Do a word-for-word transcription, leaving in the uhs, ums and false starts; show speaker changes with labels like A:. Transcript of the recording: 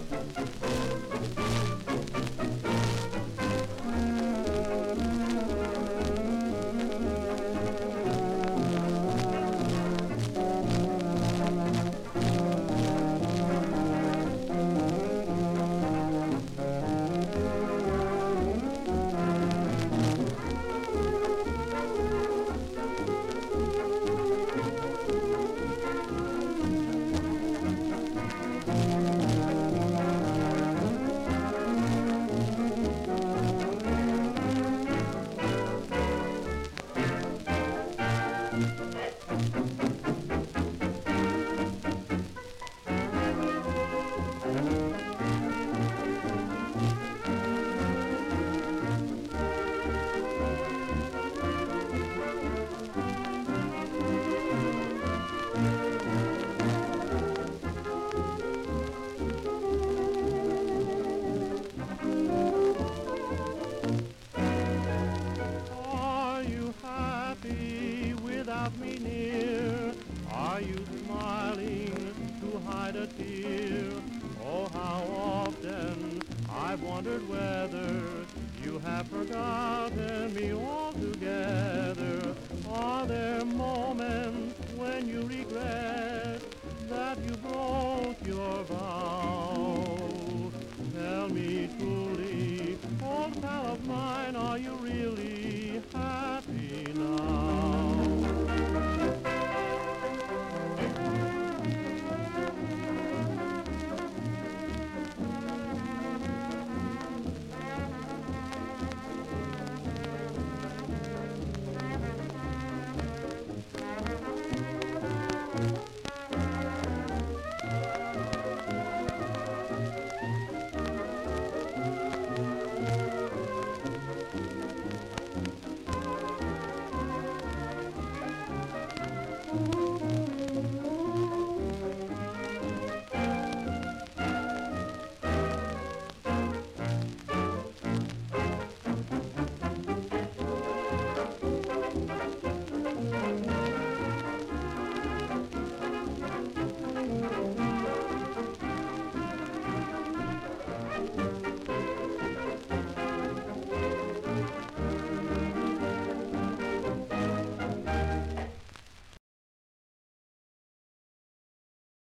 A: Without me near, are you smiling to hide a tear? Oh, how often I've wondered whether you have forgotten me altogether. Are there moments when you regret that you broke